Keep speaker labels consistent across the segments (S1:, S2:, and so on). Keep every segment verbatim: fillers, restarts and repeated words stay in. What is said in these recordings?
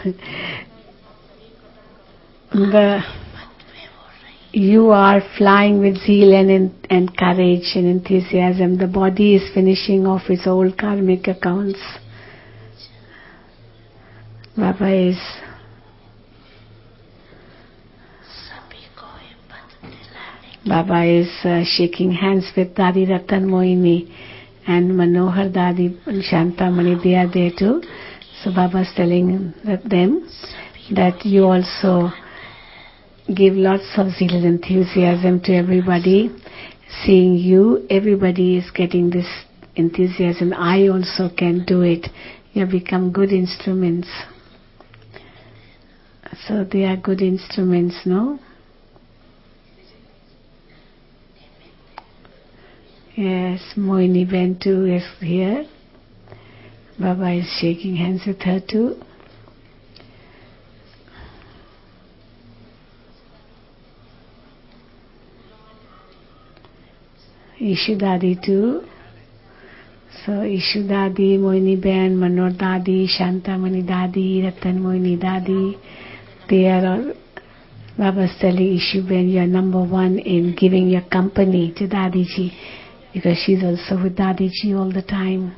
S1: the, you are flying with zeal and, and courage and enthusiasm. The body is finishing off its old karmic accounts. Baba is Baba is uh, shaking hands with Dadi Ratan Moini and Manohar Dadi and Shantamani. They are there too. So Baba is telling them that you also give lots of zeal and enthusiasm to everybody. Seeing you, everybody is getting this enthusiasm. I also can do it. You have become good instruments. So they are good instruments, no? Yes, Moini Ben too is here. Baba is shaking hands with her too. Ishu Dadi too. So Ishu Dadi, Moini Ben, Manor Dadi, Shantamani Dadi, Ratan Moini Dadi, they are all. Baba's telling Ishu Ben, you are number one in giving your company to Dadi Ji, because she's also with Dadi Ji all the time.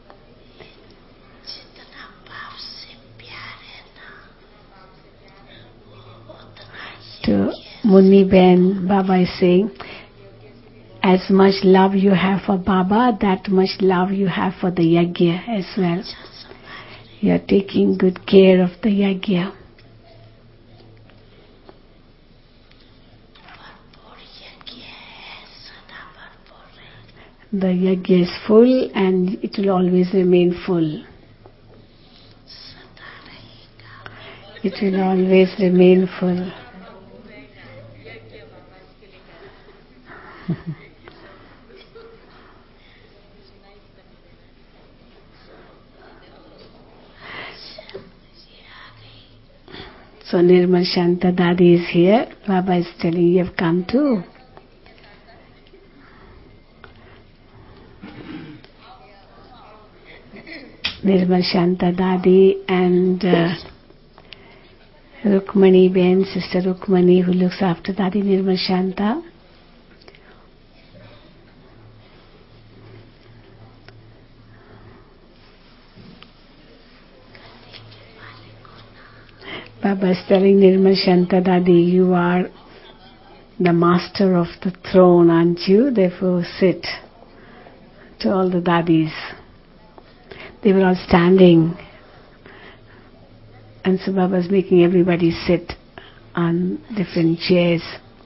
S1: To Muni Ben, Baba is saying, as much love you have for Baba, that much love you have for the yajna as well. You are taking good care of the yajna. The yajna is full and it will always remain full. It will always remain full. So Nirmal Shanta Dadi is here. Baba is telling you have come too. Nirmal Shanta Dadi and uh, Rukmani Ben, Sister Rukmani, who looks after Dadi Nirmal Shanta. Baba is telling Nirmal Shanta Dadi, you are the master of the throne, aren't you? Therefore sit. To all the Dadis. They were all standing. And so Baba is making everybody sit on different chairs.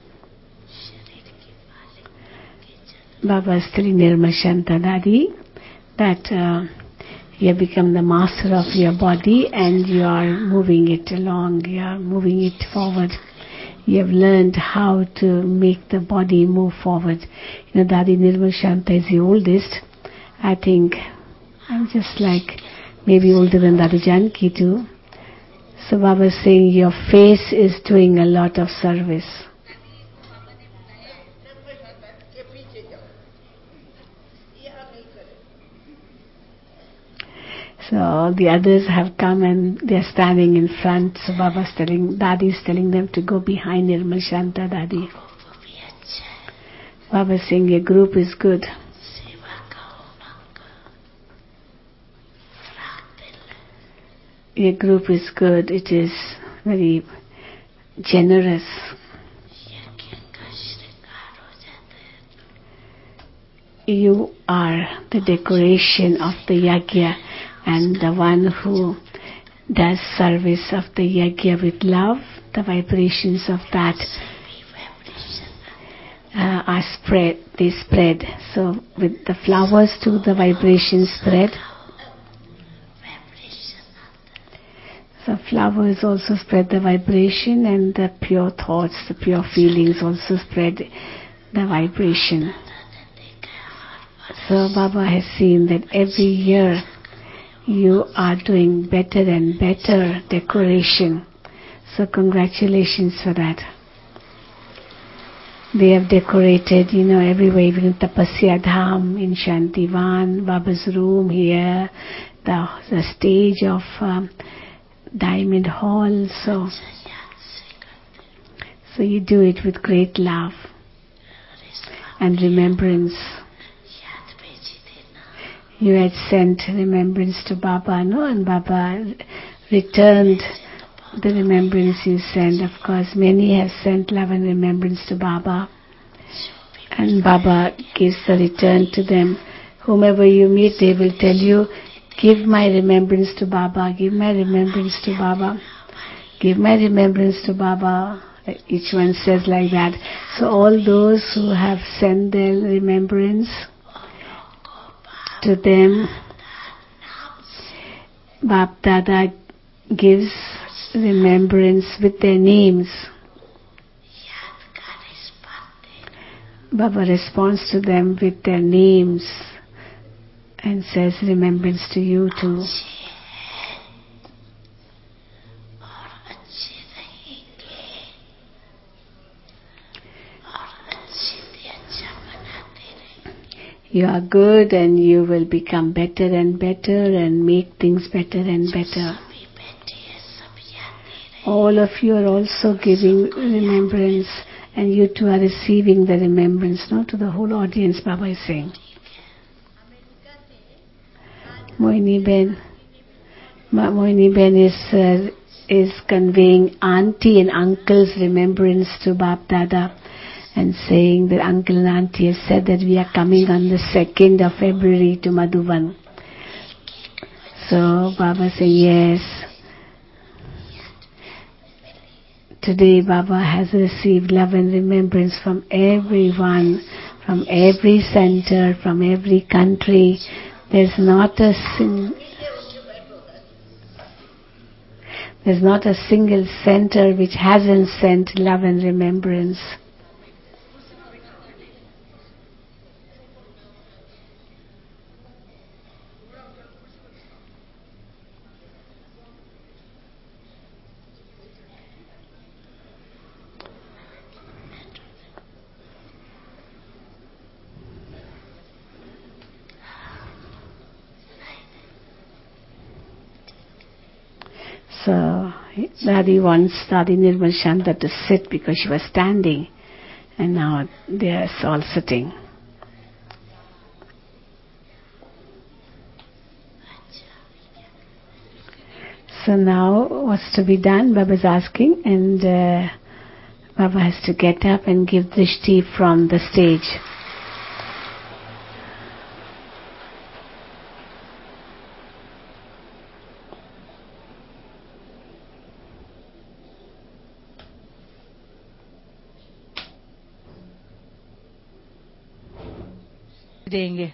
S1: Baba is telling Nirmal Shanta Dadi that uh, you have become the master of your body and you are moving it along, you are moving it forward. You have learned how to make the body move forward. You know, Dadi Nirmal Shanta is the oldest. I think I'm just like maybe older than Dadi Janki too. So Baba is saying your face is doing a lot of service. So the others have come and they are standing in front. So Baba is telling, Dadi is telling them to go behind Nirmal Shanta Dadi. Baba is saying your group is good. Your group is good. It is very generous. You are the decoration of the yajna and the one who does service of the yajna with love. The vibrations of that uh, are spread. They spread. So with the flowers too, the vibrations spread. So flowers also spread the vibration, and the pure thoughts, the pure feelings also spread the vibration. So Baba has seen that every year you are doing better and better decoration. So congratulations for that. They have decorated, you know, everywhere, even in Tapasya Dham, in Shantivan, Baba's room here, the, the stage of um, diamond hall. So, so you do it with great love and remembrance. You had sent remembrance to Baba, no? And Baba returned the remembrance you sent. Of course, many have sent love and remembrance to Baba. And Baba gives the return to them. Whomever you meet, they will tell you, give my remembrance to Baba, give my remembrance to Baba, give my remembrance to Baba. Each one says like that. So all those who have sent their remembrance to them, Bap Dada gives remembrance with their names. Baba responds to them with their names and says remembrance to you too. You are good and you will become better and better and make things better and better. All of you are also giving remembrance and you too are receiving the remembrance, no? To the whole audience, Baba is saying. Moini Ben, Moini Ben is, uh, is conveying auntie and uncle's remembrance to Bap Dada. And saying that uncle and auntie has said that we are coming on the second of February to Madhuban. So Baba said, yes. Today Baba has received love and remembrance from everyone, from every center, from every country. There's not a sing- there's not a single center which hasn't sent love and remembrance. So Daddy wants Dadi Nirmal Shanta to sit because she was standing, and now they are all sitting. So now what's to be done? Baba's asking, and uh, Baba has to get up and give drishti from the stage.
S2: देंगे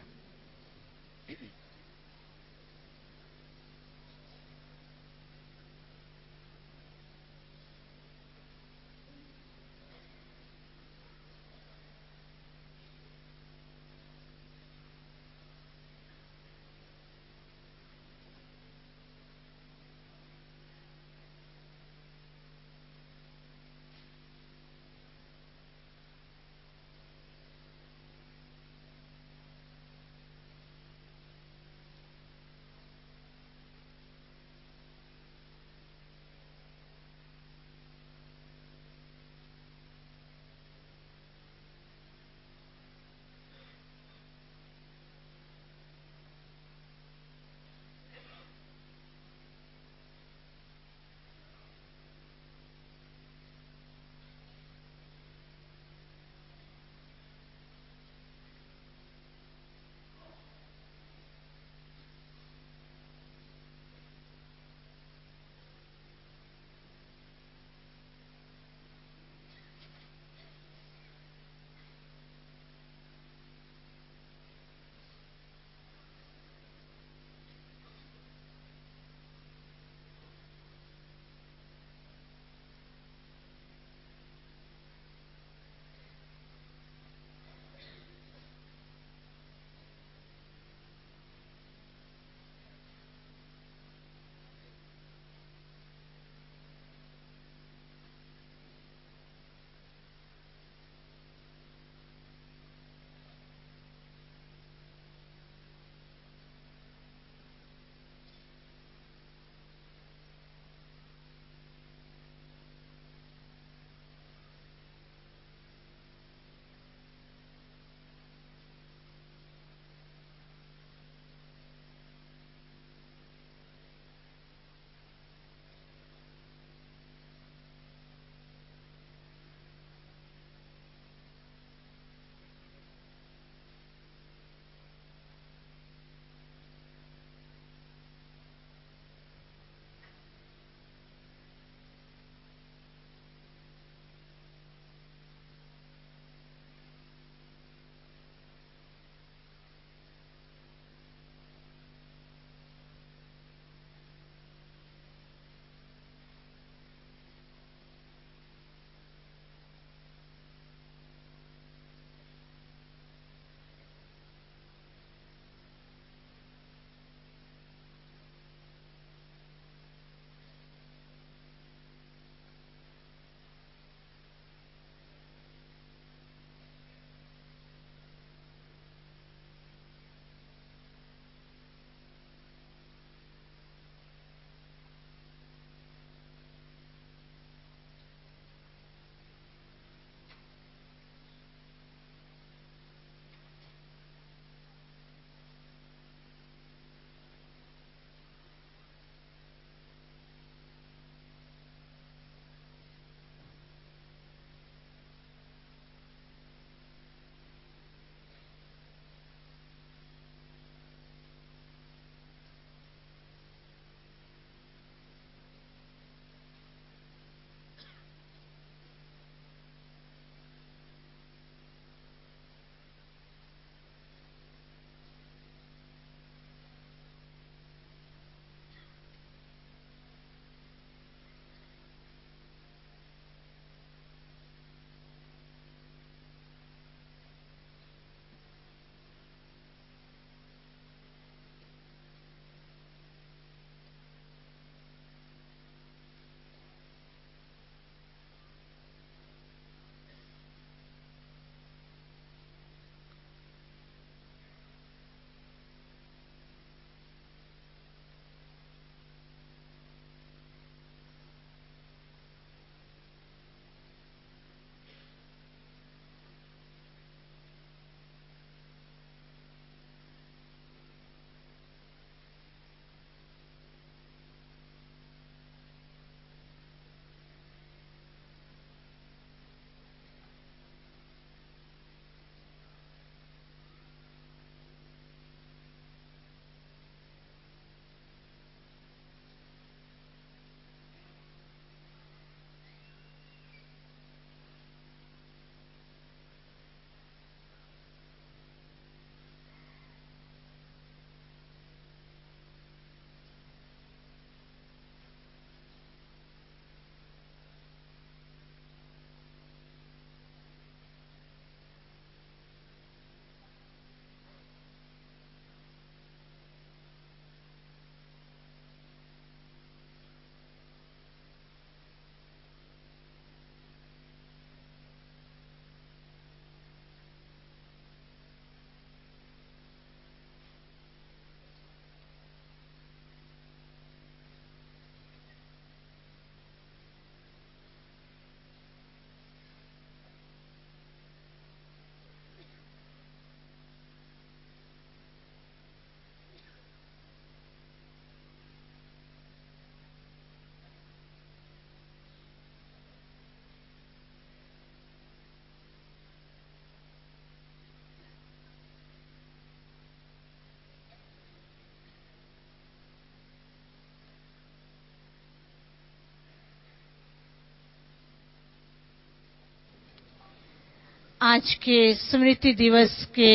S2: आज के स्मृति दिवस के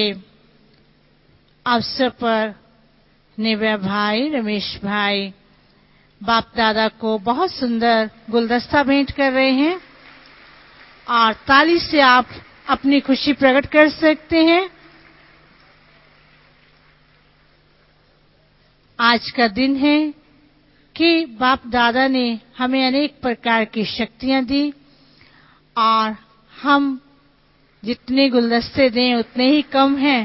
S2: अवसर पर Nivea भाई, रमेश भाई बाप दादा को बहुत सुंदर गुलदस्ता भेंट कर रहे हैं और ताली से आप अपनी खुशी प्रकट कर सकते हैं। आज का दिन है कि बाप दादा ने हमें अनेक प्रकार की शक्तियां दी और हम जितने गुलदस्ते दें उतने ही कम हैं।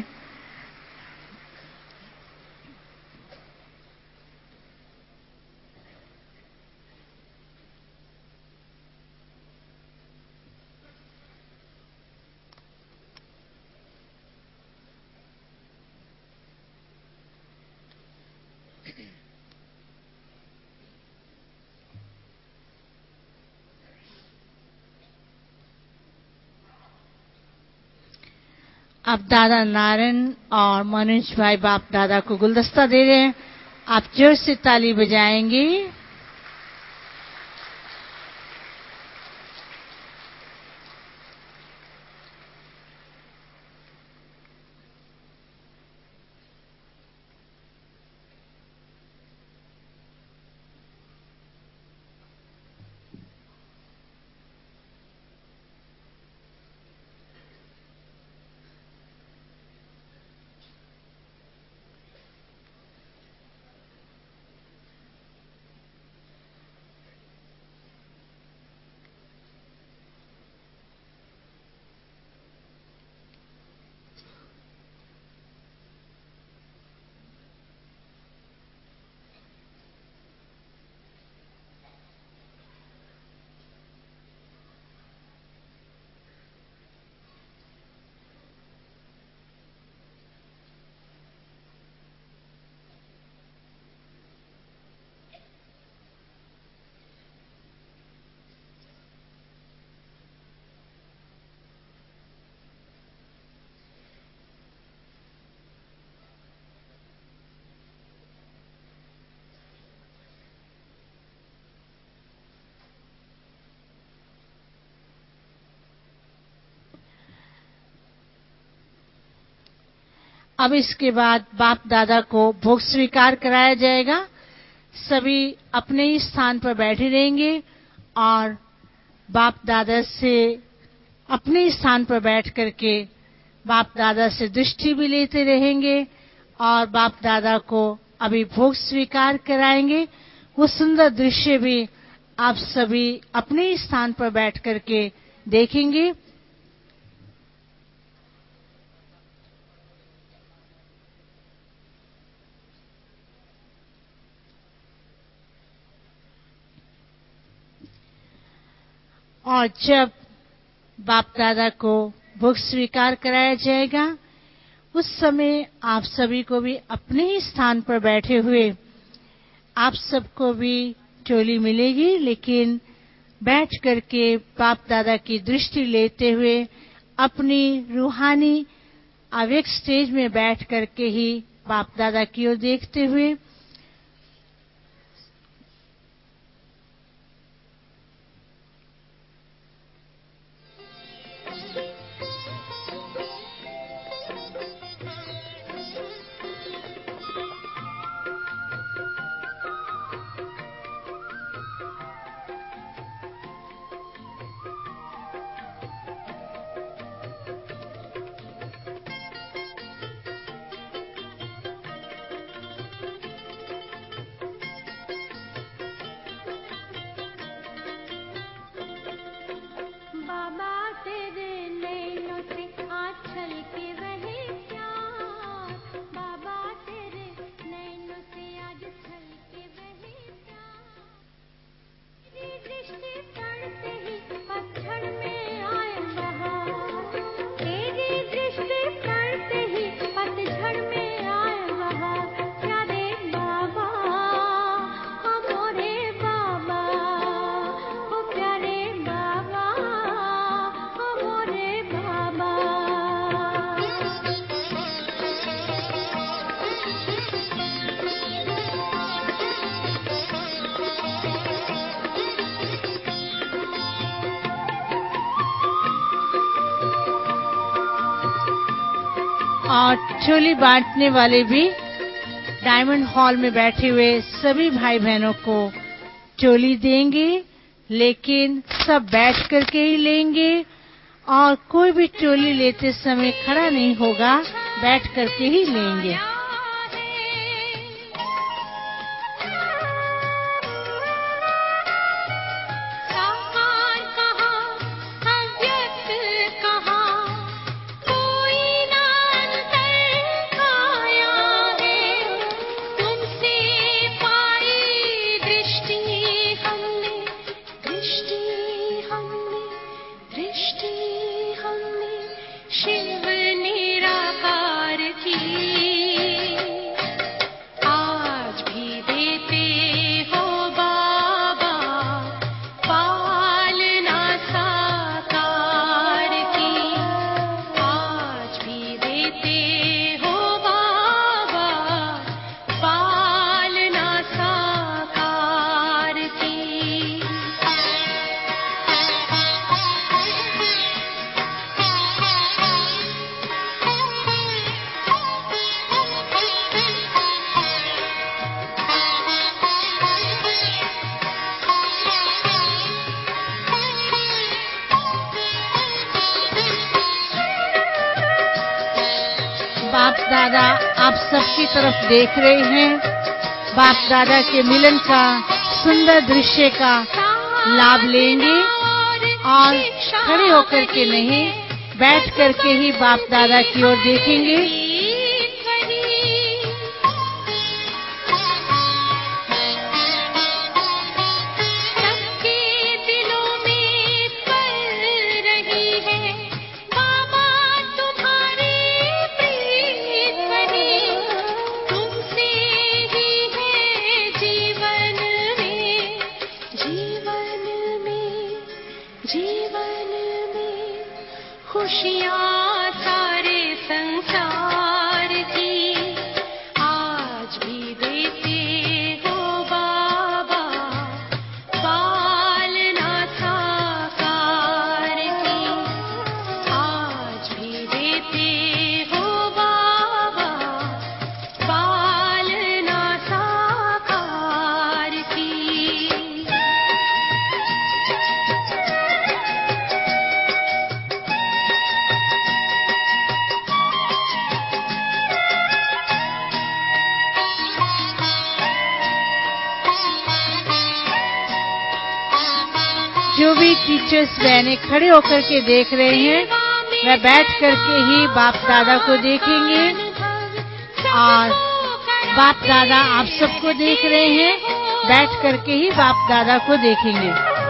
S2: अब दादा नारायण और मनोज भाई बाप दादा को गुलदस्ता दे रहे हैं। आप जोर से ताली बजाएंगे। अब इसके बाद बाप दादा को भोग स्वीकार कराया जाएगा। सभी अपने ही स्थान पर बैठे रहेंगे और बाप दादा से अपने ही स्थान पर बैठ करके बाप दादा से दृष्टि भी लेते रहेंगे और बाप दादा को अभी भोग स्वीकार कराएंगे। वो सुंदर दृश्य भी आप सभी अपने ही स्थान पर बैठ करके देखेंगे। और जब बाप दादा को भोग स्वीकार कराया जाएगा उस समय आप सभी को भी अपने ही स्थान पर बैठे हुए आप सबको भी टोली मिलेगी, लेकिन बैठ करके बाप दादा की दृष्टि लेते हुए अपनी रूहानी अवेक स्टेज में बैठ करके ही बाप दादा की ओर देखते हुए और चोली बांटने वाले भी डायमंड हॉल में बैठे हुए सभी भाई बहनों को चोली देंगे, लेकिन सब बैठ करके ही लेंगे और कोई भी चोली लेते समय खड़ा नहीं होगा, बैठ करके ही लेंगे। बाप दादा आप सबकी तरफ देख रहे हैं। बाप दादा के मिलन का सुंदर दृश्य का लाभ लेंगे और खड़े होकर के नहीं, बैठ करके ही बाप दादा की ओर देखेंगे।
S3: खुशियाँ सारे संसार की आज भी देते हो बाबा, पालना साकार की आज भी देते हो बाबा, पालना साकार की।
S2: जो भी टीचर्स बहनें खड़े होकर के देख रहे हैं, वह बैठ करके ही बाप दादा को देखेंगे और बाप दादा आप सबको देख रहे हैं, बैठ करके ही बाप दादा को देखेंगे।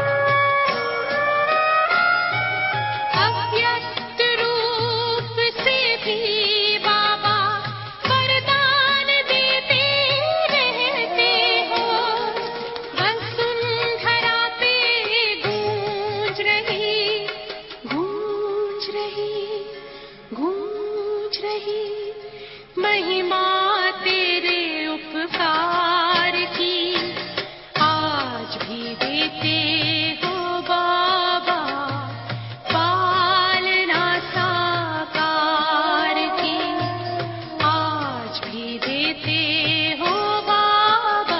S3: गूंज रही महिमा तेरे उपकार की आज भी देते हो बाबा, पालना साकार की आज भी देते हो बाबा,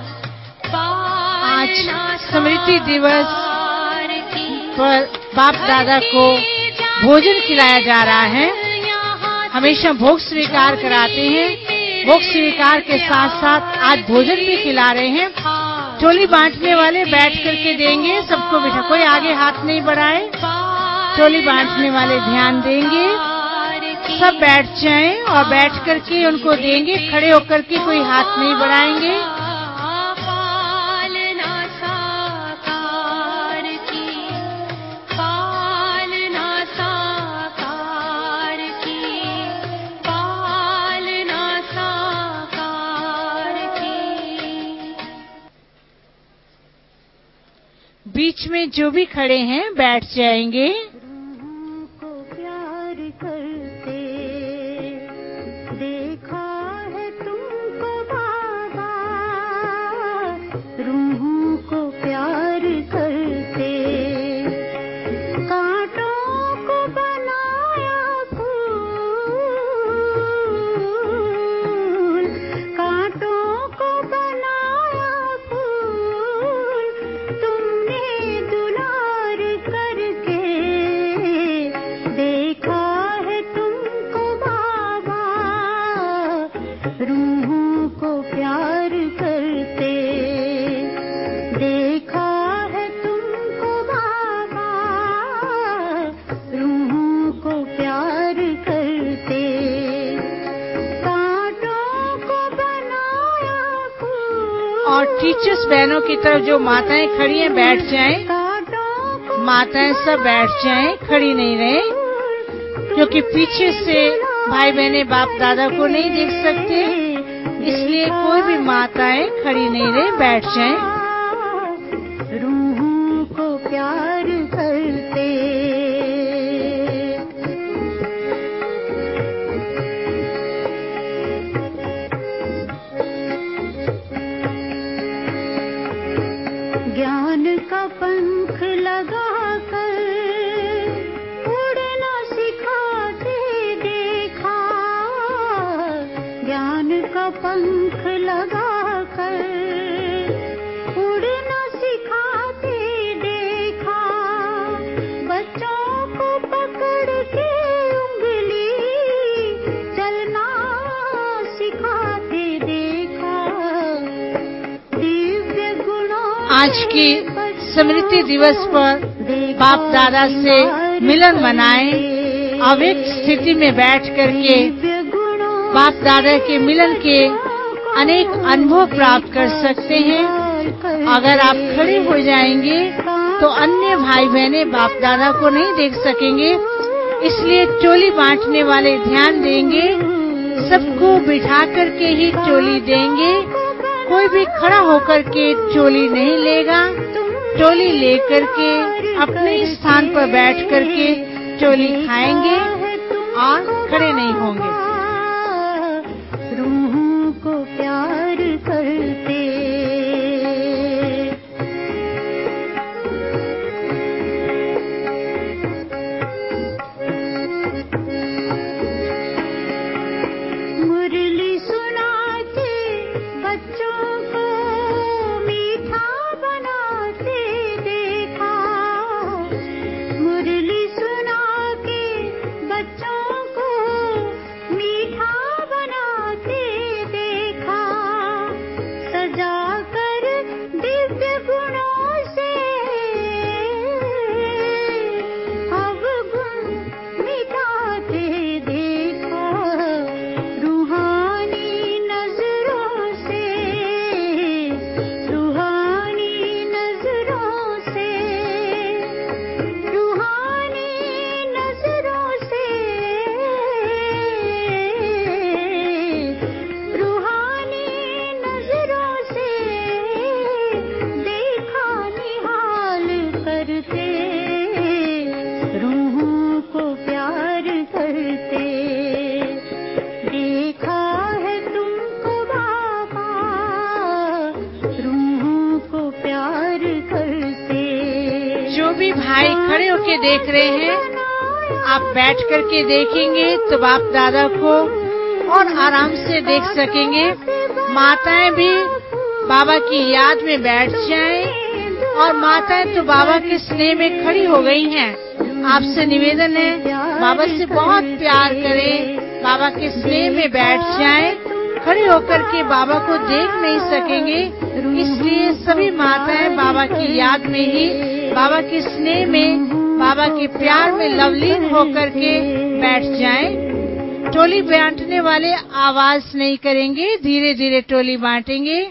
S3: पालना
S2: स्मृति दिवस पर बाप दादा को भोजन खिलाया जा रहा है। हमेशा भोग स्वीकार कराते हैं, भोग स्वीकार के साथ साथ आज भोजन भी खिला रहे हैं। चोली बांटने वाले बैठ करके देंगे, सबको बिठा, कोई आगे हाथ नहीं बढ़ाए। चोली बांटने वाले ध्यान देंगे, सब बैठ जाएं और बैठ करके उनको देंगे, खड़े होकर के कोई हाथ नहीं बढ़ाएंगे। बीच में जो भी खड़े हैं बैठ जाएंगे।
S3: रूहों को प्यार करते देखा है तुमको बाबा, रूहों को प्यार करते कांटों को बनाया फूल,
S2: पीछे उस बहनों की तरफ जो माताएं खड़ी हैं बैठ जाएं। माताएं सब बैठ जाएं, खड़ी नहीं रहे, क्योंकि पीछे से भाई बहने बाप दादा को नहीं देख सकते, इसलिए कोई भी माताएं खड़ी नहीं रहे, बैठ जाएं।
S3: रूहों को प्यार करते, ज्ञान का पंख लगाकर उड़ना सिखाते देखा, ज्ञान का पंख लगाकर उड़ना सिखाते देखा, बच्चों को पकड़ के उंगली चलना सिखाते देखा, दिव्य गुणों
S2: आज की स्मृति दिवस पर बाप दादा से मिलन मनाएं। अव्यक्त स्थिति में बैठ करके बाप दादा के मिलन के अनेक अनुभव प्राप्त कर सकते हैं। अगर आप खड़े हो जाएंगे तो अन्य भाई बहने बाप दादा को नहीं देख सकेंगे, इसलिए चोली बांटने वाले ध्यान देंगे, सबको बिठा करके ही चोली देंगे। कोई भी खड़ा होकर के चोली नहीं लेगा, चोली लेकर के अपने स्थान पर बैठ करके चोली खाएंगे और खड़े नहीं होंगे।
S3: रूहों को प्यार करते, मुरली सुना के बच्चों को मीठा बनाते देखा, मुरली सुना के बच्चों को मीठा बनाते देखा, सजा कर दिव्य गुणों से अवगुण मिटाते देखा, रूहानी नजरों से, रूहानी नजरों से, रूहानी नजरों से, रूहानी नजरों से देखा निहाल करते, रूहों को प्यार करते, देखा है तुमको बाबा, रूहों को प्यार करते।
S2: जो भी भाई खड़े होके देख रहे हैं, आप बैठ करके देखेंगे तो बाप दादा को और आराम से देख सकेंगे। माताएं भी बाबा की याद में बैठ जाएं, और माताएं तो बाबा के स्नेह में खड़ी हो गई हैं। आपसे निवेदन है, बाबा से बहुत प्यार करें, बाबा के स्नेह में बैठ जाएं। खड़े होकर के बाबा को देख नहीं सकेंगे, इसलिए सभी माताएं बाबा की याद में ही, बाबा के स्नेह में, बाबा के प्यार में लवलीन होकर के बैठ जाएं। टोली बांटने वाले आवाज नहीं करेंगे, धीरे धीरे टोली बांटेंगे।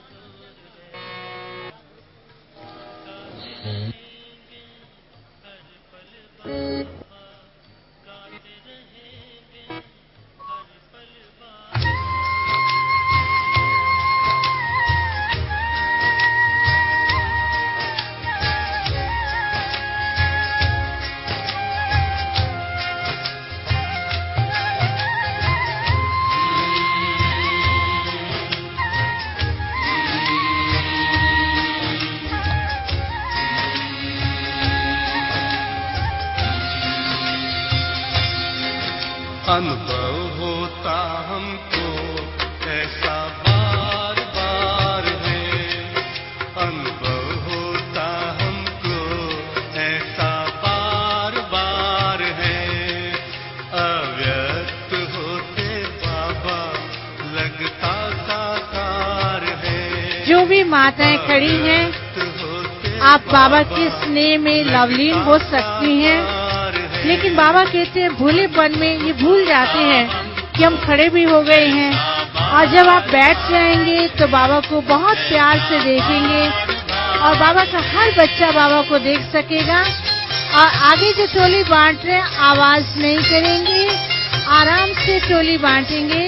S4: अनुभव होता हमको ऐसा बार बार है, अनुभव होता हमको ऐसा बार बार है, अव्यक्त होते बाबा लगता साकार है।
S2: जो भी माताएं खड़ी हैं, आप बाबा के स्नेह में लवलीन हो सकती हैं, लेकिन बाबा कहते हैं भूलेपन में ये भूल जाते हैं कि हम खड़े भी हो गए हैं और जब आप बैठ जाएंगे तो बाबा को बहुत प्यार से देखेंगे और बाबा का हर बच्चा बाबा को देख सकेगा। और आगे जो टोली बांट रहे हैं आवाज नहीं करेंगे, आराम से टोली बांटेंगे।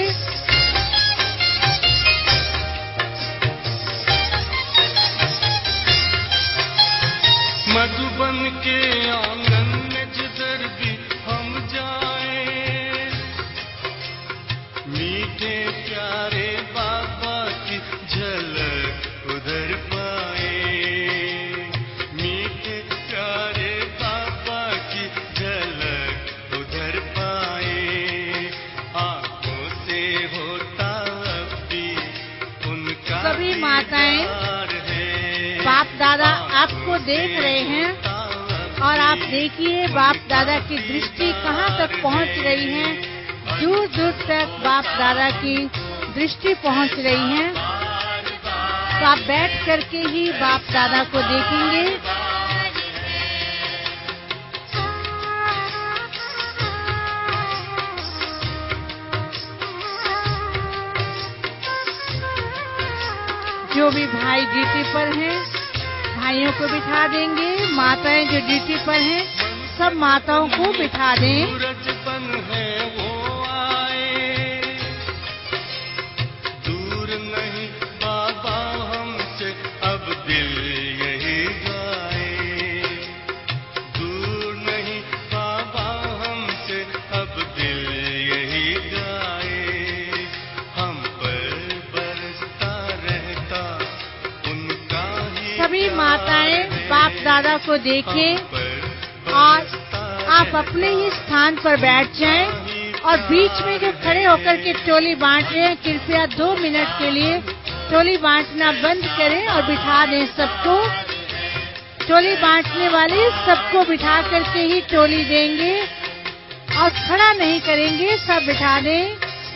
S4: मधुबन के आंगन में जिधर भी हम जाएं, मीठे प्यारे बाबा की झलक उधर पाए। मीठे प्यारे बाबा की झलक उधर पाए। आंखों से होता अब भी उनका
S2: सभी माताएं
S4: दीदार है।
S2: बाप दादा आपको देख रहे हैं और आप देखिए बाप दादा की दृष्टि कहाँ तक पहुँच रही है। दूर दूर तक बाप दादा की दृष्टि पहुँच रही है। तो आप बैठ करके ही बाप दादा को देखेंगे। जो भी भाई ड्यूटी पर हैं, भाइयों को बिठा देंगे। माताएं जो ड्यूटी पर हैं, सब माताओं को बिठा दें।
S4: सूरज बन है वो आए, दूर नहीं बाबा हमसे अब दिल यही गाए। दूर नहीं बाबा हमसे अब दिल यही गाए। हम पर बरसता रहता उनका ही
S2: सभी माताएं बाप दादा को देखें और आप अपने ही स्थान पर बैठ जाएं। और बीच में जो खड़े होकर के टोली बांट रहे हैं, कृपया दो मिनट के लिए टोली बांटना बंद करें और बिठा दें सबको। टोली बांटने वाले सबको बिठा करके ही टोली देंगे और खड़ा नहीं करेंगे, सब बिठा दें।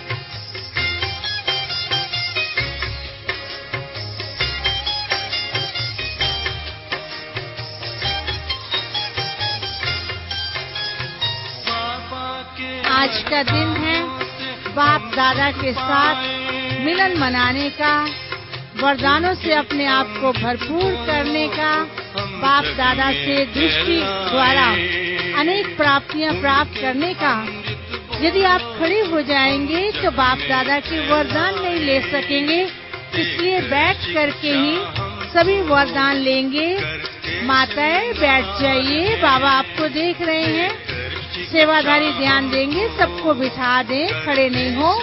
S2: आज का दिन है बाप दादा के साथ मिलन मनाने का, वरदानों से अपने आप को भरपूर करने का, बाप दादा से दृष्टि द्वारा अनेक प्राप्तियां प्राप्त करने का। यदि आप खड़े हो जाएंगे तो बाप दादा के वरदान नहीं ले सकेंगे, इसलिए बैठ करके ही सभी वरदान लेंगे। माताएं बैठ जाइए, बाबा आपको देख रहे हैं। सेवादारी ध्यान देंगे, सबको बिठा दें, खड़े नहीं हो।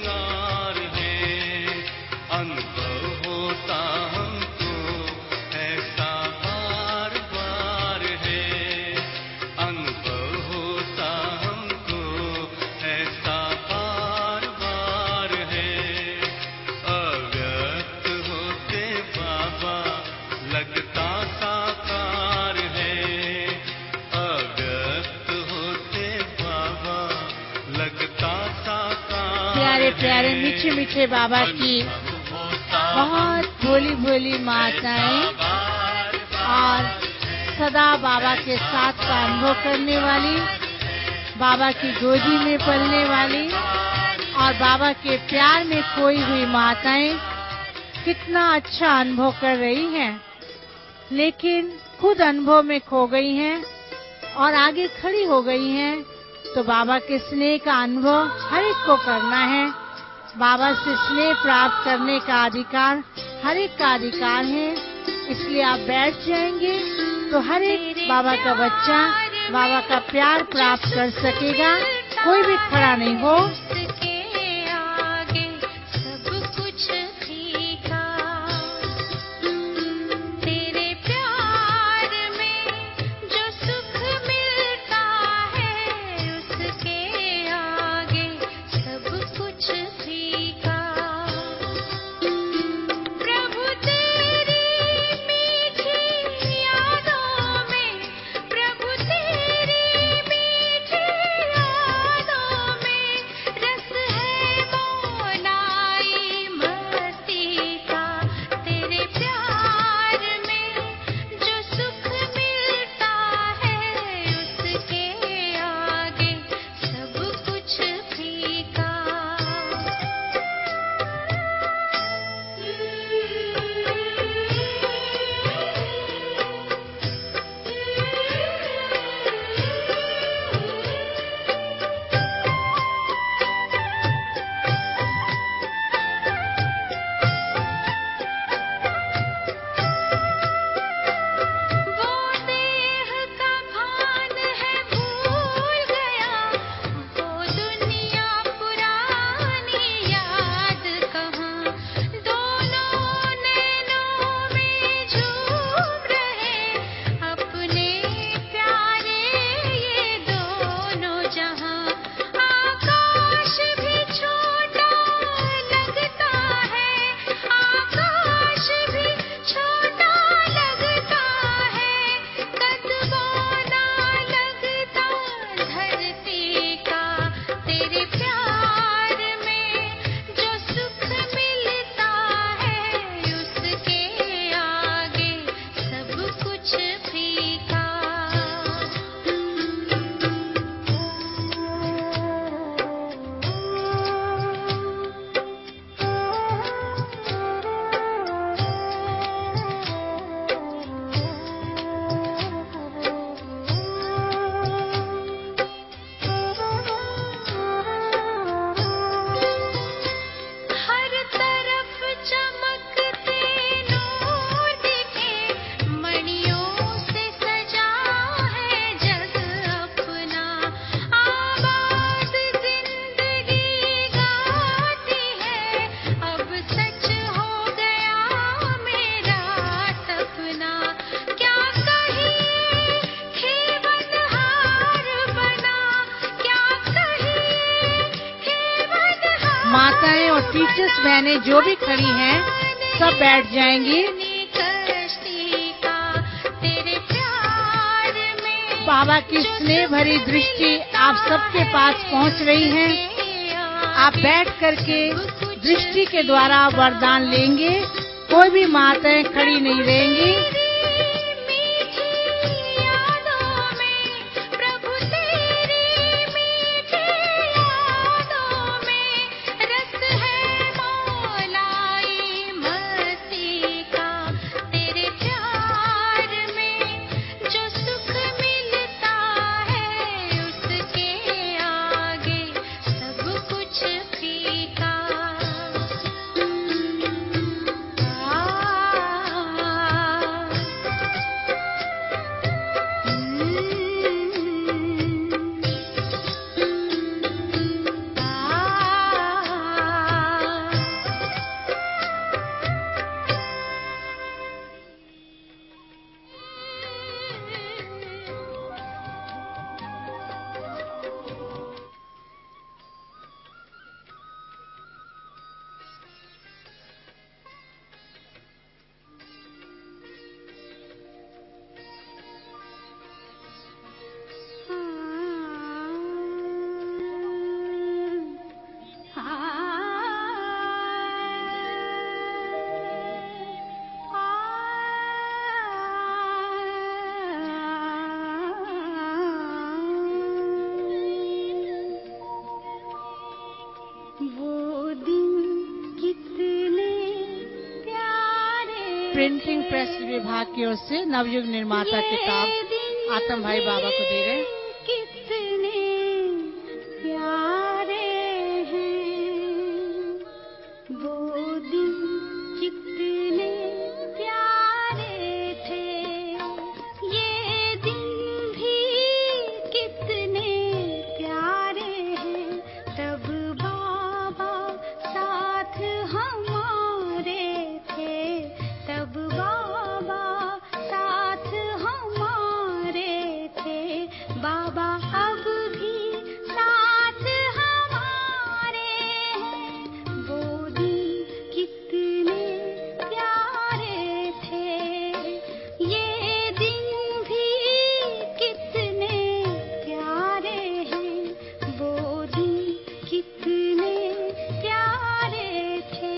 S4: अनुभव होता हमको ऐसा बार बार है। अनुभव होता हमको ऐसा बार बार है। अव्यक्त होते बाबा लगता साकार है। अव्यक्त होते बाबा लगता साकार।
S2: प्यारे प्यारे मीठे मीठे बाबा की बहुत भोली भोली माताएं और सदा बाबा के साथ का अनुभव करने वाली, बाबा की गोदी में पलने वाली और बाबा के प्यार में खोई हुई माताएं कितना अच्छा अनुभव कर रही हैं, लेकिन खुद अनुभव में खो गई हैं और आगे खड़ी हो गई हैं। तो बाबा के स्नेह का अनुभव हर एक को करना है। बाबा से स्नेह प्राप्त करने का अधिकार हर एक का अधिकार है। इसलिए आप बैठ जाएंगे तो हर एक बाबा का बच्चा बाबा का प्यार प्राप्त कर सकेगा। कोई भी खड़ा नहीं हो।
S3: प्रभु तेरी मीठी यादों में
S2: माताएं और टीचर्स बहनें जो भी खड़ी हैं सब बैठ जाएंगी। बाबा की स्नेह भरी दृष्टि आप सबके पास पहुंच रही है। आप बैठ करके दृष्टि के द्वारा वरदान लेंगे। कोई भी माताएं खड़ी नहीं रहेंगी। प्रिंटिंग प्रेस विभाग की ओर से नवयुग निर्माता किताब आतम भाई बाबा को दे रहे हैं।
S3: कितने प्यारे हैं वो दिन, कितने प्यारे थे ये दिन भी, कितने प्यारे हैं तब बाबा साथ हमारे थे, तब बाबा साथ हमारे थे, बाबा अब भी साथ हमारे हैं, वो दिन कितने प्यारे थे ये दिन भी, कितने प्यारे हैं वो दिन, कितने प्यारे थे।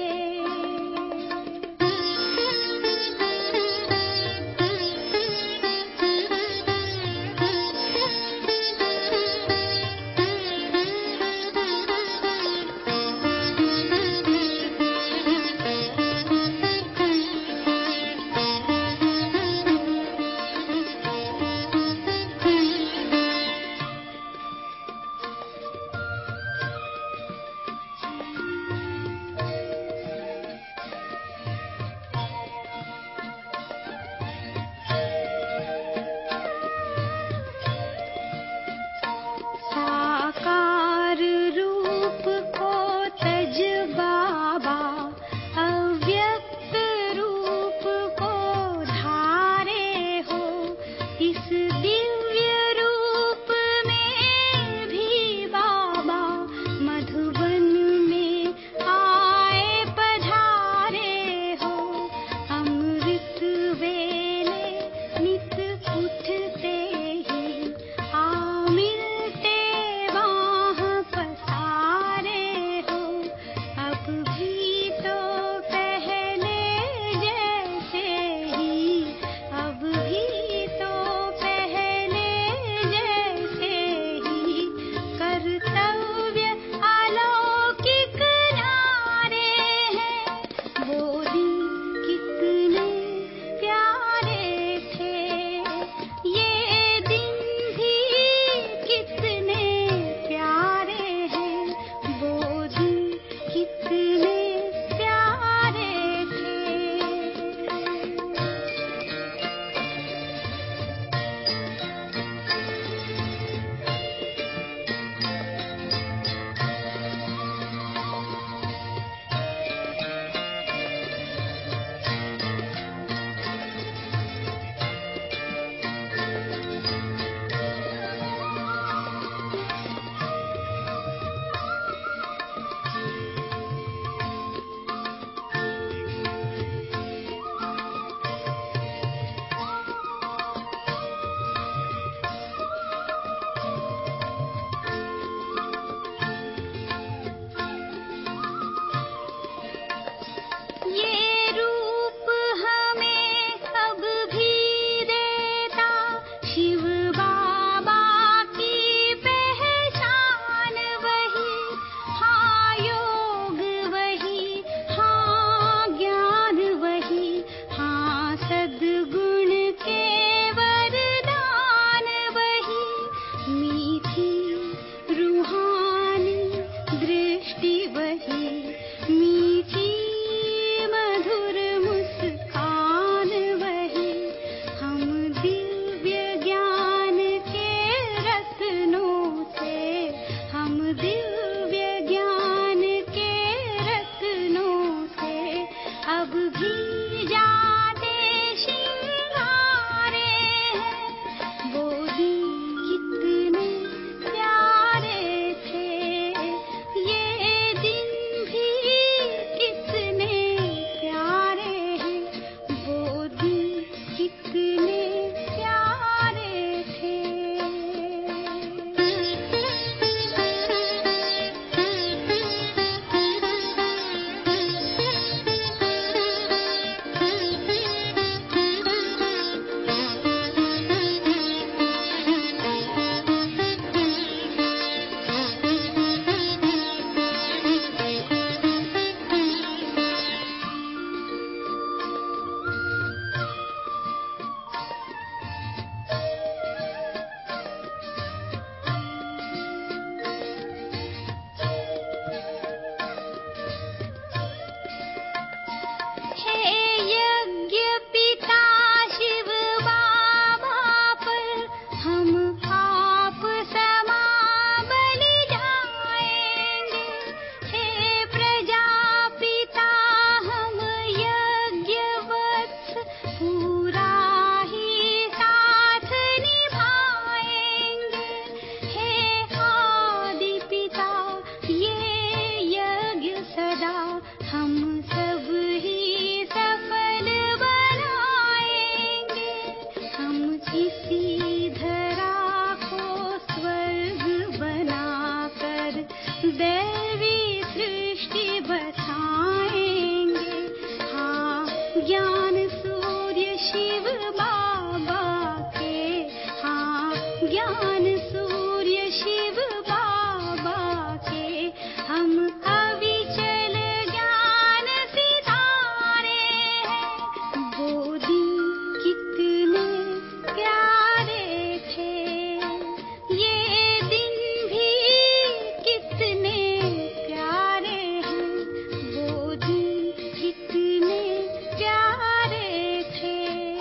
S3: ज्ञान सूर्य शिव बाबा के हम अविचल ज्ञान सितारे हैं। वो दिन कितने प्यारे थे, ये दिन भी कितने प्यारे हैं। वो दिन कितने प्यारे थे।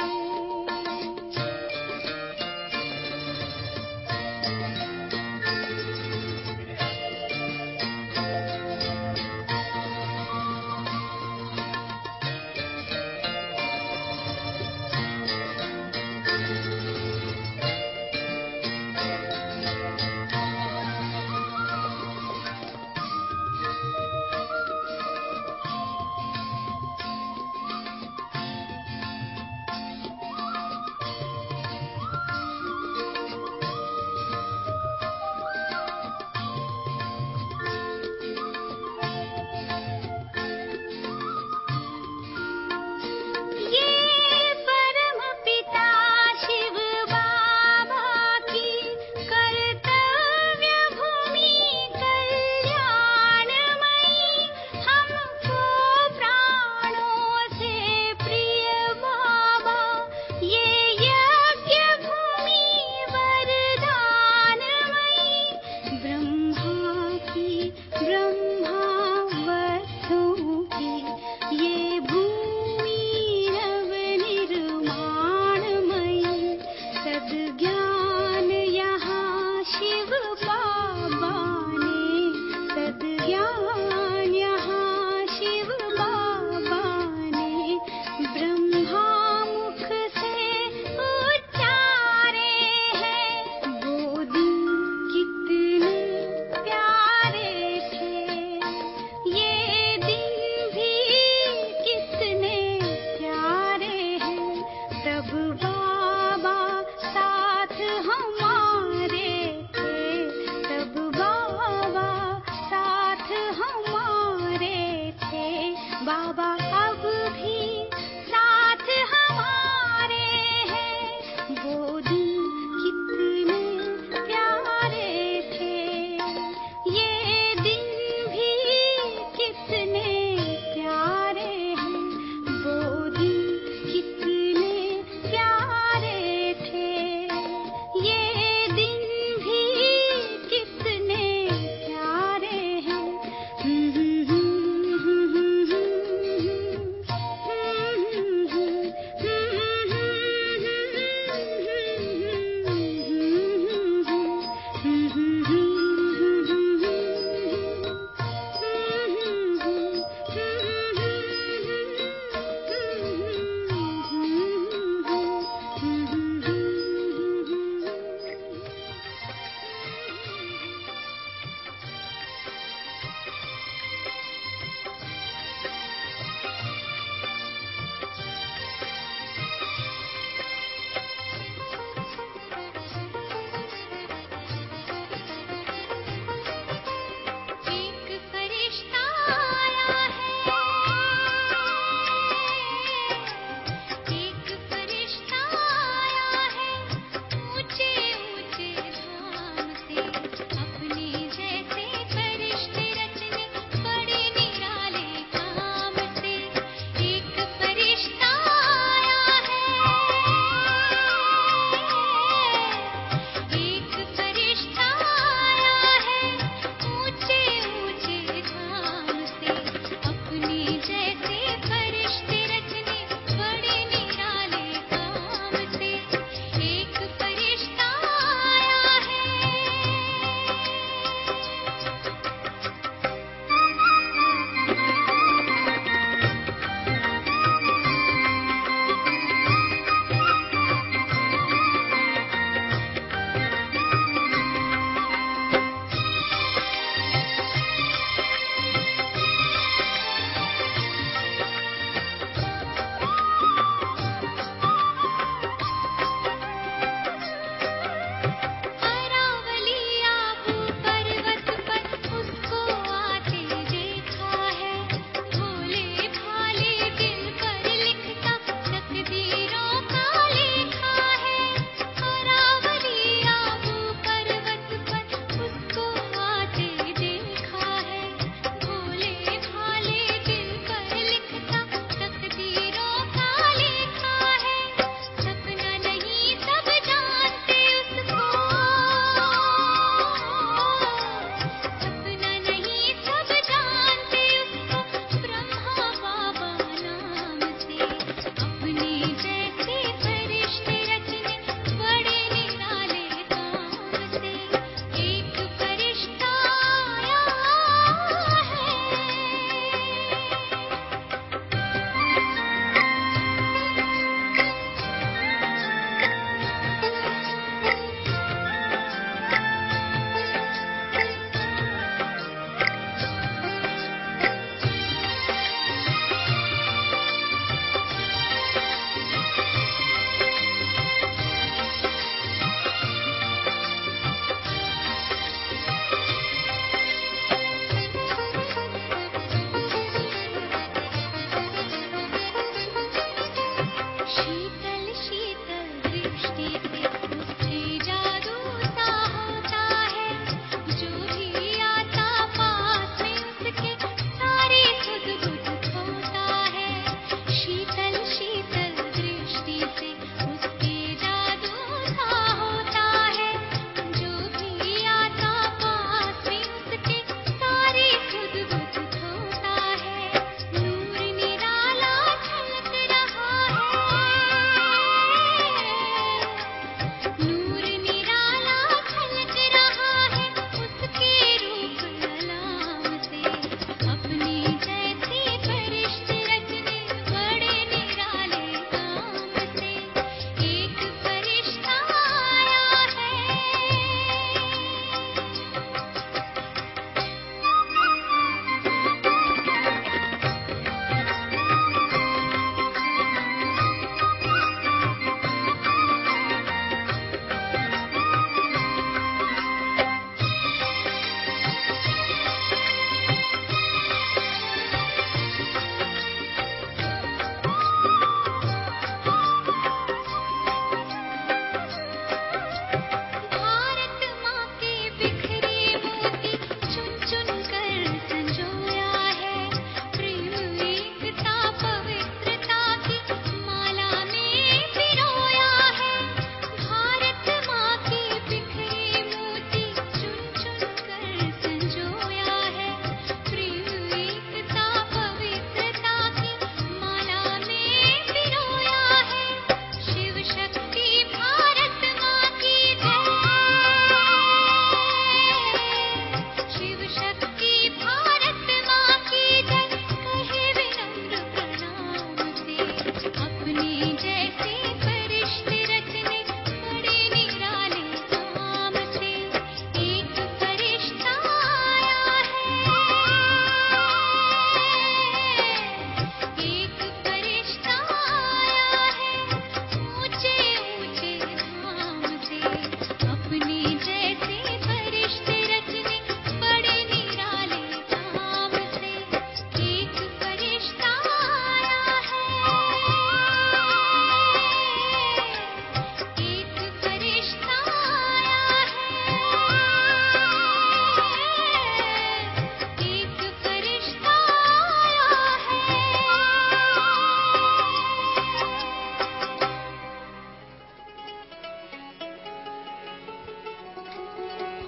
S3: बाबा अब भी साथ हमारे हैं। वो दिन कितने प्यारे थे, ये दिन भी कितने प्यारे हैं। वो दिन कितने प्यारे थे, ये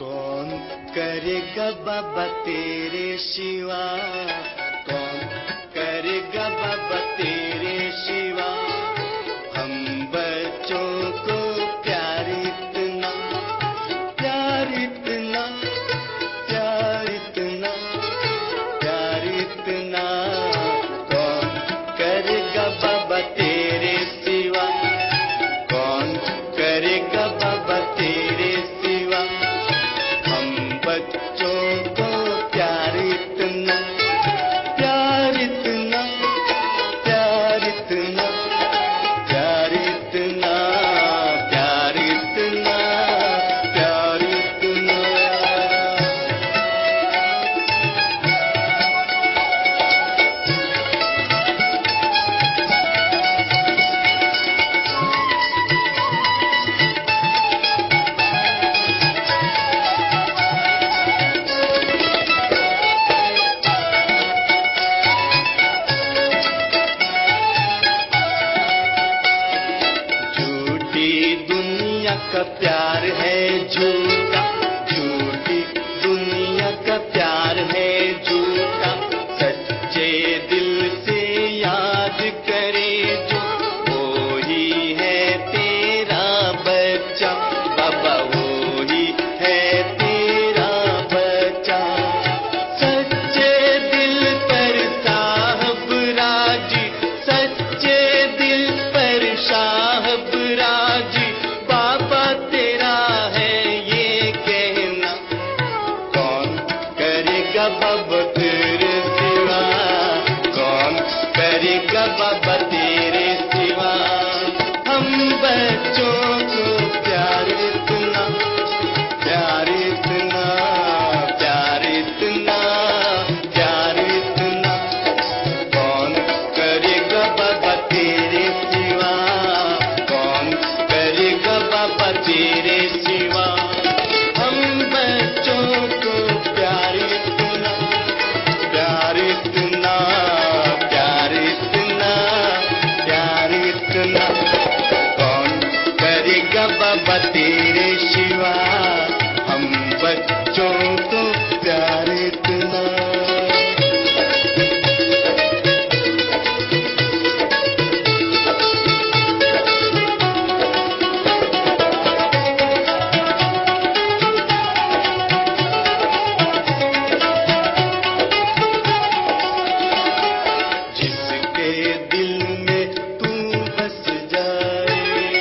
S5: कौन करेगा बाबा तेरे सिवा, कौन करेगा बाबा तेरे सिवा। हम बच्चों को प्यार इतना, प्यार इतना, प्यार इतना, प्यार इतना, कौन करेगा बाबा तेरे सिवा, कौन करेगा बाबा तेरे सिवा। हम बच्चों को प्यार इतना, प्यार इतना, प्यार इतना, प्यार इतना, प्यार इतना, प्यार इतना। झूठी दुनिया का प्यार है झूठा, झूठी दुनिया का प्यार है झूठा। सच्चे दिल से याद करे जो, वो ही है तेरा बच्चा, बाबा वो ही है तेरा बच्चा। सच्चे दिल पर साहब राजी, सच्चे दिल पर साहब राजी, बाबा तेरा है ये कहना। कौन करेगा बाबा तेरे सिवा, कौन करेगा बाबा तेरे सिवा। हम बच्चों को प्यार इतना, प्यार इतना, प्यार इतना, प्यार इतना, कौन करेगा बाबा तेरे सिवा, कौन करेगा बाबा तेरे सिवा। हम बच्चों को प्यार इतना, प्यार इतना, प्यार इतना, प्यार इतना, कौन करेगा बाबा तेरे सिवा। हम बच्चों को प्यार इतना। जिसके दिल में तू बस जाए,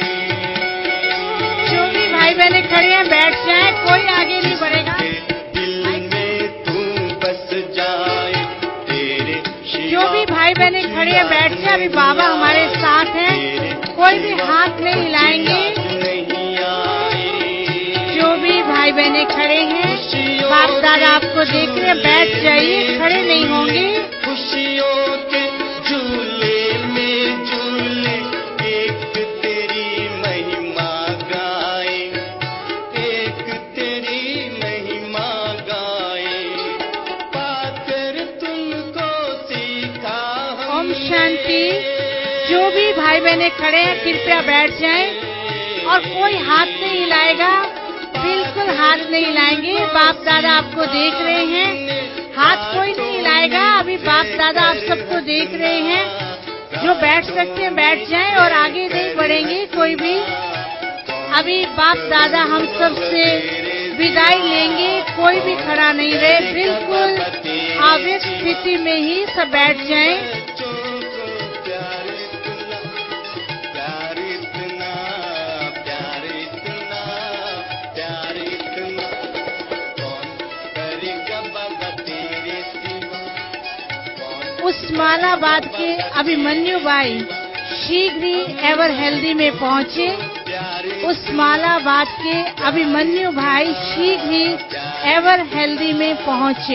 S2: जो भी भाई बहने खड़े हैं बैठ जाए, कोई आगे नहीं बढ़ेगा।
S5: जिसके दिल में तू बस जाए, तेरे
S2: जो भी भाई बहने खड़े हैं बैठ जाए, अभी बाबा हमारे साथ हैं, कोई भी हाथ नहीं हिलाएंगे।
S5: नहीं आए।
S2: जो भी भाई बहने खड़े हैं, बाप दादा आपको देख रहे हैं, बैठ जाइए, खड़े नहीं होंगे।
S5: खुशियों के झूले में झूले, एक तेरी महिमा गाए, एक तेरी महिमा गाए, पाकर तुमको सीखा हमने।
S2: ओम शांति। जो भी भाई बहने खड़े हैं कृपया बैठ जाएं और कोई हाथ नहीं हिलाएगा, बिल्कुल हाथ नहीं हिलाएंगे। बाप दादा आपको देख रहे हैं, हाथ कोई नहीं हिलाएगा। अभी बाप दादा आप सबको देख रहे हैं। जो बैठ सकते हैं बैठ जाएं और आगे नहीं बढ़ेंगे कोई भी। अभी बाप दादा हम सब से विदाई लेंगे, कोई भी खड़ा नहीं रहे, बिल्कुल अव्यक्त स्थिति में ही सब बैठ जाएं।
S5: प्यार इतना, प्यार इतना, प्यार इतना, कौन करेगा बाबा तेरे सिवा, कौन।
S2: उस्मानाबाद के अभिमन्यु भाई शीघ्र ही एवर हेल्दी में पहुंचे। उस्मानाबाद के अभिमन्यु भाई शीघ्र ही एवर हेल्दी में पहुंचे।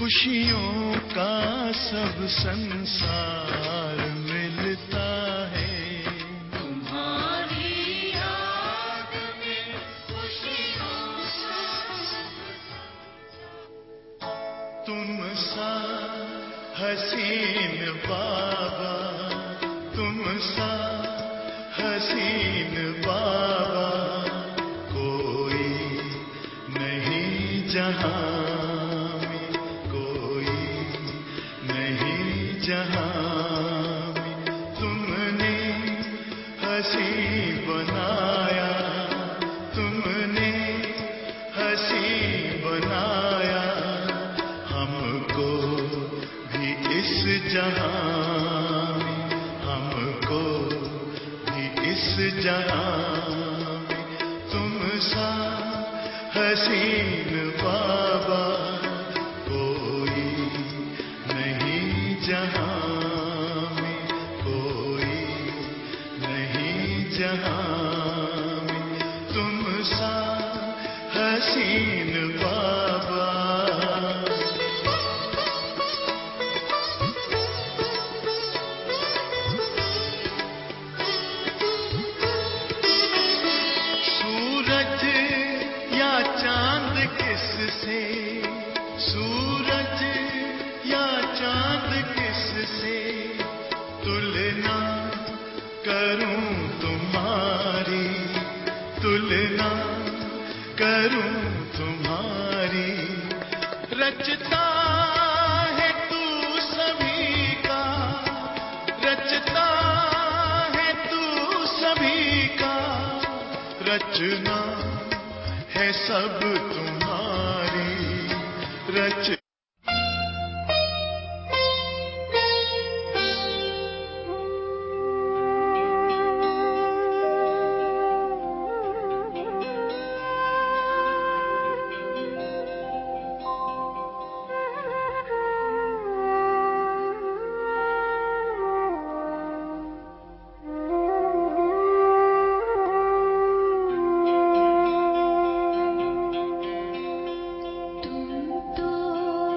S4: खुशियों का सब संसार मिलता है तुम्हारी याद में खुशियों तुम सा हसीन बाबा तुम सा हसीन बाबा कोई नहीं जहां में कोई नहीं जहां में तुमने हंसी बनाया तुमने हंसी बनाया हमको भी इस जहां में हमको भी इस जहां में तुम सा हसीन बाबा कोई नहीं जहां में कोई नहीं जहां में तुम सा हसीन बाबा सूरज या चांद किससे सूरज या चांद किससे तुलना करूं तुम्हारी तुलना करूं तुम्हारी रचता है तू सभी का रचता है तू सभी का रचना है सब तुम्हारी रच
S3: तुम तो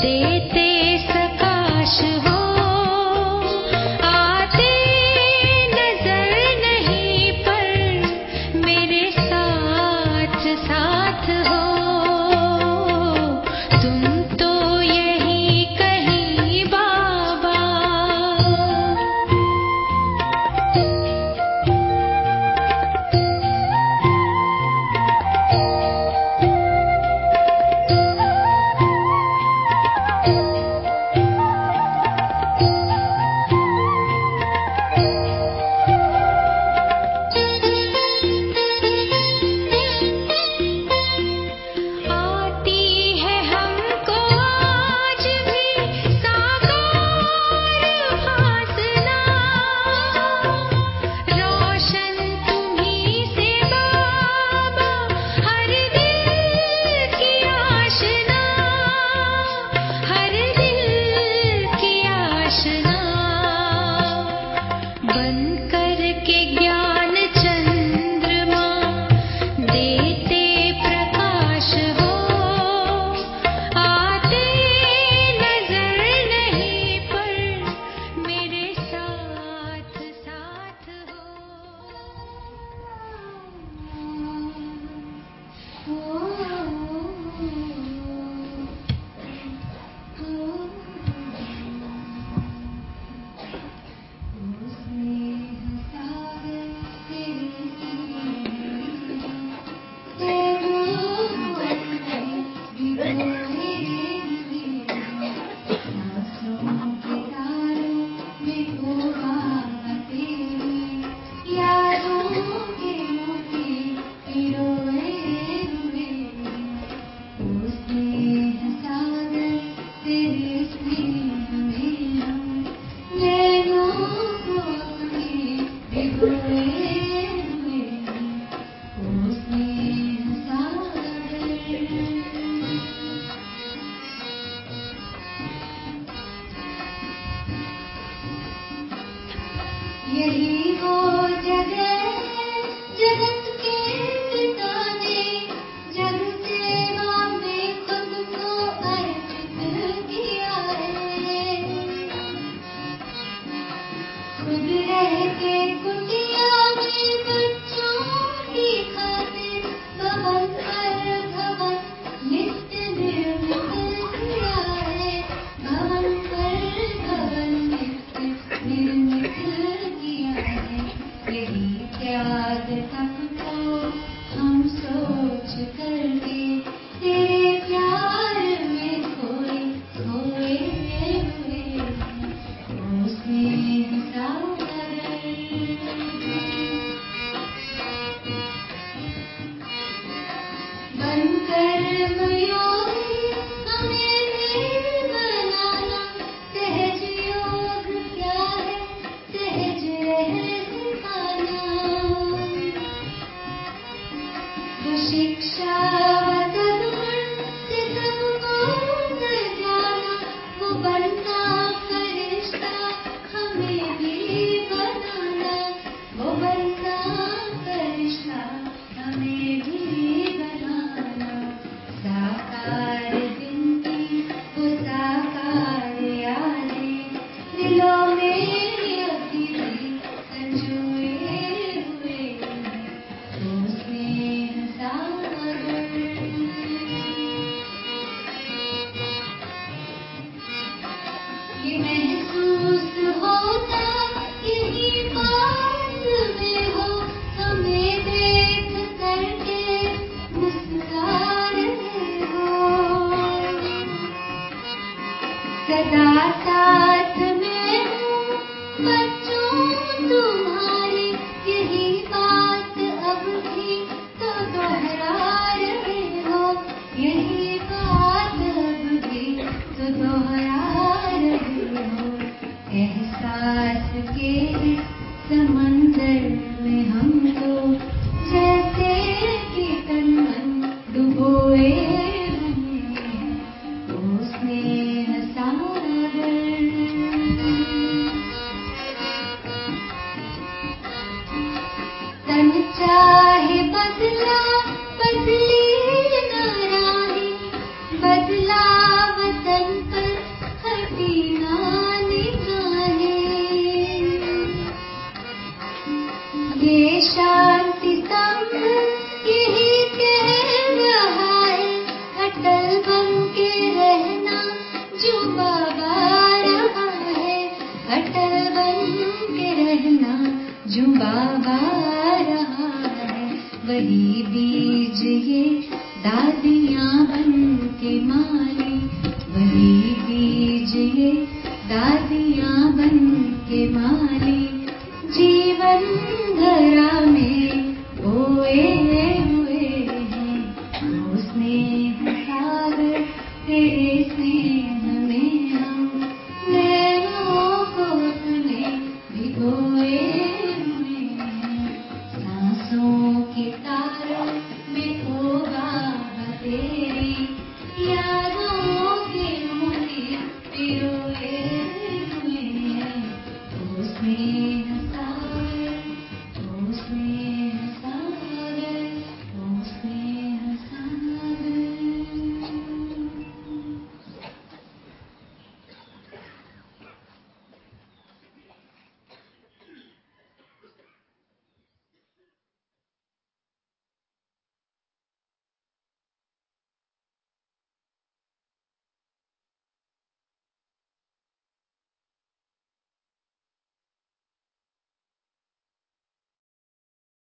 S3: देते सकाश हो, आते नजर नहीं पर मेरे साथ साथ हो। तुम तो यही कहीं बाबा, आती है हमको आज भी साकार फासला, रोशन तुम्हीं से बाबा हर दिल की आशना, हर दिल की आशना। बन करके ज्ञान चंद्रमा देते प्रकाश हो, आते नजर नहीं पर मेरे साथ साथ यही वो जगह है जगत के पिता ने जग सेवा में खुद को अर्पित किया है। खुद रह के कुटिया में बच्चों की खातिर भवन पर भवन नित्य निर्मित किया है। भवन पर भवन नित्य निर्मित किया है। यही त्याग तप को हम सोच करके तेरे प्यार में खोए खोए हुए ओ स्नेह सागर। बनकर मयूरी हमें भी बनाना, सहज योग क्या है सहज रह सिखाना। वो शिक्षा व सद्गुण से सबको सजाना, वो बनना फरिश्ता हमें भी बनाना, वो बनना फरिश्ता हमें भी बनाना। साकार जिंदगी वो साकार यादें दिलों में अभी भी संजोए हुए तो स्नेह सागर। ये महसूस होता यही पास में हो, हमें देख करके मुस्कुरा रहे हो। सदा साथ में हूँ बच्चों तुम्हारे, यही बात अब भी तो दोहरा रहे हो। यही बात अब भी तो दोहरा रहे हो। एहसास के इस समंदर में हमको जैसे कि तन मन डुबोए हुए हैं ओ स्नेह सागर। तन चाहे बदला बदली न राही, बदलाव तन मन पर हटी ना निगाहें। ये शांति स्तंभ यही कह रहा है, अटल बन के रहना जो बाबा रहा है, अटल बन के रहना जो बाबा रहा है। वही बीज ये दादियाँ बन के माली, वही बीज ये दादियाँ बन के माली, जीवन धरा में बोए हुए हैं। वो स्नेह सागर तेरे